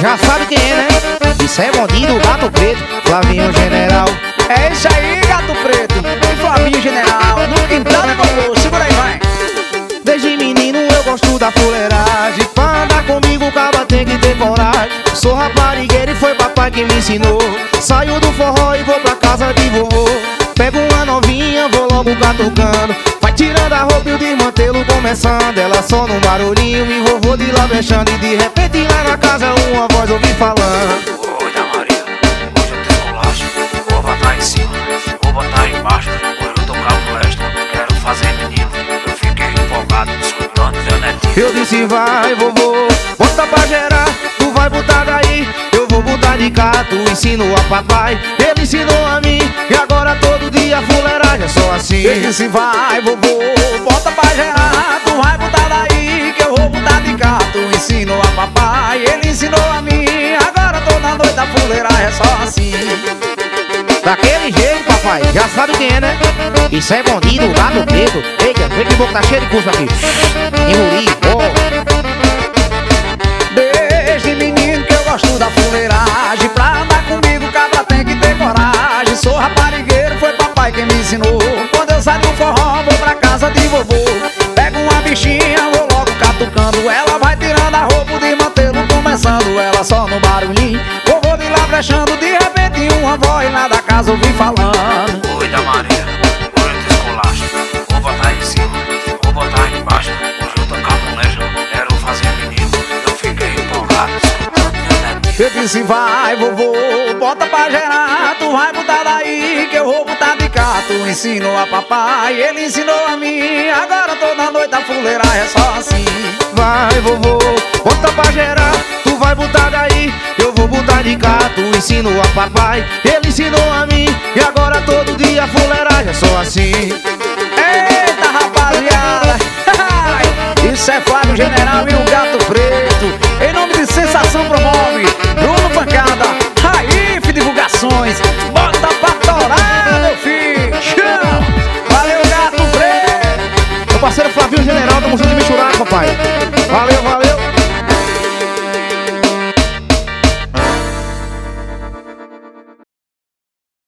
Já sabe quem é, né? Isso é bondinho do Gato Preto, Flavinho General. É isso aí, Gato Preto e Flavinho General. No quintal é bom, segura aí, vai. Desde menino eu gosto da fuleiragem. Pra andar comigo o caba tem que ter coragem. Sou raparigueiro e foi papai que me ensinou. Saio do forró e vou pra casa de vovô. Pego uma novinha, vou logo catucando. Vai tirando a roupa e o desmantelo começando. Ela só no barulhinho e vovô de lá mexendo. E de repente lá na casa uma voz ouvi falando: Oi, da Maria, hoje eu tenho bolacha. Vou botar em cima, vou botar embaixo. Hoje eu tô calculando, quero fazer menino. Eu fiquei empolgado, escutando meu netinho. Eu disse vai vovô, bota pra gerar. Tu vai botar daí, eu vou botar de cá. Tu ensinou a papai, ele ensinou a mim. E agora todo dia fuleiragem é só assim. Eu disse vai vovô, bota pra gerar. Tu vai botar daí, que eu vou botar de cá. Tu ensinou a papai, ele ensinou a mim. Agora toda noite a fuleiragem é só assim. Daquele jeito, papai, já sabe quem é, né? Isso é bondinho do Gato Preto. Eita, vem que o boca tá cheio de curso aqui. Engoli, Desde menino que eu gosto da fuleiragem. Pra andar comigo, cabra tem que ter coragem. Sou raparigueiro, foi papai quem me ensinou. Quando eu saio do forró, vou pra casa de vovô. Pego uma bichinha, vou logo catucando. Ela vai tirando a roupa, de mantê-lo começando. Ela só no barulhinho, vovô de lá brechando. De repente uma voz lá da casa ouvi falando: Oi, da Maria, hoje eu tenho bolacha. Vou botar em cima, vou botar embaixo. Hoje eu tô calculando, quero fazer menino. Eu fiquei empolgado, escutando meu netinho. Eu disse vai vovô, bota pra gerar. Tu vai botar daí, que eu vou botar de cá. Tu ensinou a papai, ele ensinou a mim. Agora toda noite a fuleiragem é só assim. vai vovô, bota pra gerar. Tu vai botar daí, eu vou botar de cá. Tu ensinou a papai, ele ensinou a mim. E agora todo dia fuleiragem é só assim. Eita rapaziada, isso é Flavinho General e o Gato Preto. Em nome de Sensação Promove, Bruno Pancada, Raif Divulgações. Bota pra torar, meu filho. Valeu, Gato Preto. Meu parceiro Flavinho General, tamo junto de misturado, papai. Valeu, valeu.